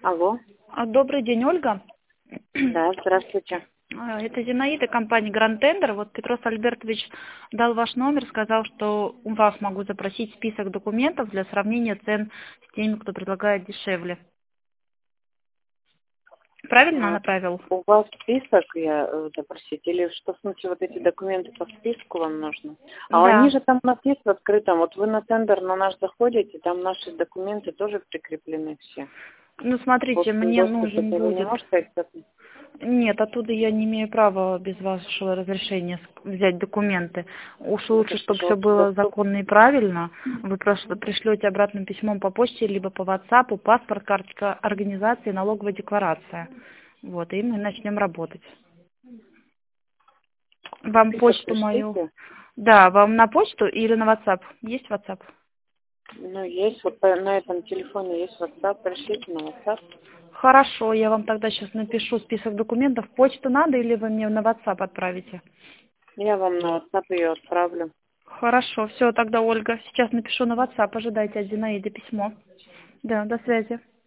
Алло. Добрый день, Ольга. Да, здравствуйте. Это Зинаида, компания Grand Tender. Вот Петрос Альбертович дал ваш номер, сказал, что у вас могу запросить список документов для сравнения цен с теми, кто предлагает дешевле. Правильно А, направил? У вас список, запросить, или что, в смысле, вот эти документы по списку вам нужно? А они Да. же там у нас есть в открытом. Вот вы на тендер на наш заходите, там наши документы тоже прикреплены все. Ну, В смотрите, общем мне доступе нужен вы не будет... можете это... Нет, оттуда я не имею права без вашего разрешения взять документы. Уж Это лучше, что чтобы же все общий было доступ? законно и правильно. Вы просто пришлете обратным письмом по почте, либо по WhatsApp, паспорт, карточка организации, налоговая декларация. Вот, и мы начнем работать. Вам Список почту мою... пришлите. Да, вам на почту или на WhatsApp? Есть WhatsApp? Ну, есть, вот на этом телефоне есть WhatsApp, пришлите на WhatsApp. Хорошо, я вам тогда сейчас напишу список документов. Почту надо или вы мне на WhatsApp отправите? Я вам на WhatsApp ее отправлю. Хорошо, все, тогда, Ольга, сейчас напишу на WhatsApp, ожидайте от Зинаиды письмо. Да, до связи.